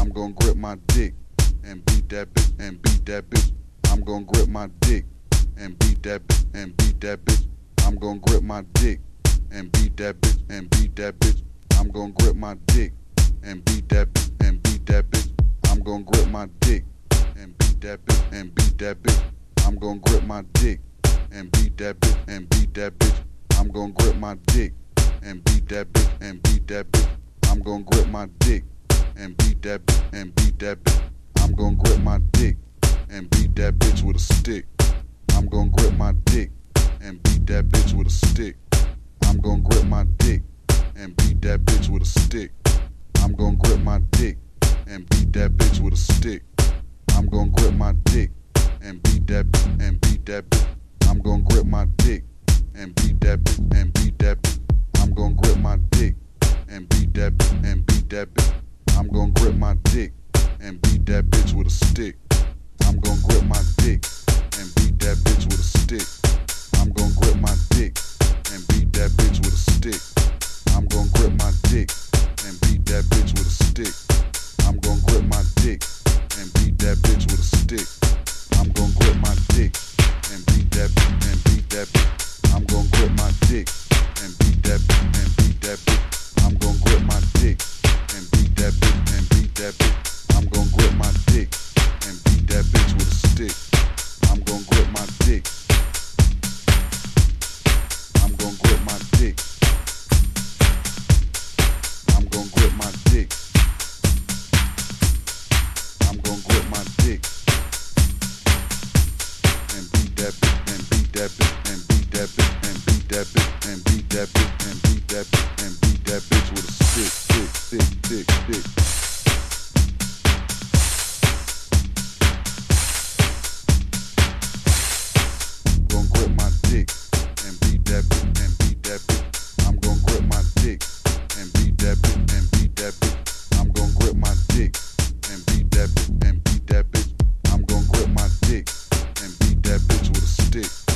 I'm gonna grip my dick and beat that bitch and beat that bitch. I'm gonna grip my dick and beat that bitch and beat that bitch. I'm gonna grip my dick and beat that bitch and beat that bitch. I'm gonna grip my dick and beat that bitch and beat that bitch. I'm gonna grip my dick and beat that bitch and beat that bitch. I'm gonna grip my dick and beat that bitch and beat that bitch. I'm gonna grip my dick and beat that bitch and beat that bitch. I'm gonna grip my dick and beat that bitch and beat that bitch. I'm gonna grip my dick and beat that bitch with a stick. I'm gonna grip my dick and beat that bitch with a stick. I'm gonna grip my dick and beat that bitch with a stick. I'm gonna grip my dick and beat that bitch with a stick. I'm gonna grip my dick and beat that bitch and beat that bitch. I'm gonna grip my dick and beat that bitch and beat that bitch. I'm gonna grip my dick and beat that bitch and beat that bitch. I'm gonna grip my dick and beat that bitch with a stick. I'm gonna grip my dick and beat that bitch with a stick. I'm gonna grip my dick and beat that bitch with a stick. I'm gonna grip my dick and beat that bitch with a stick. I'm gonna grip my dick and beat that bitch with a stick. I'm gonna grip my dick and beat that bitch and beat that bitch. I'm gonna grip my dick and beat that bitch and beat that bitch. I'm gonna grip my dick and beat that bitch and beat that bitch. I'm gonna grip my dick and beat that bitch with a stick. I'm gonna grip my dick. I'm gonna grip my dick. I'm gonna grip my dick. I'm gonna grip my dick and beat that bitch and beat that bitch and beat that bitch and beat that bitch and beat that bitch and beat that bitch and beat that bitch with a stick, stick, stick, stick, stick. Gonna grip my dick and beat that bitch and beat that bitch. I'm gonna grip my dick and beat that bitch and beat that bitch. I'm gonna grip my dick and beat that bitch and beat that bitch. I'm gonna grip my dick and beat that bitch with a stick.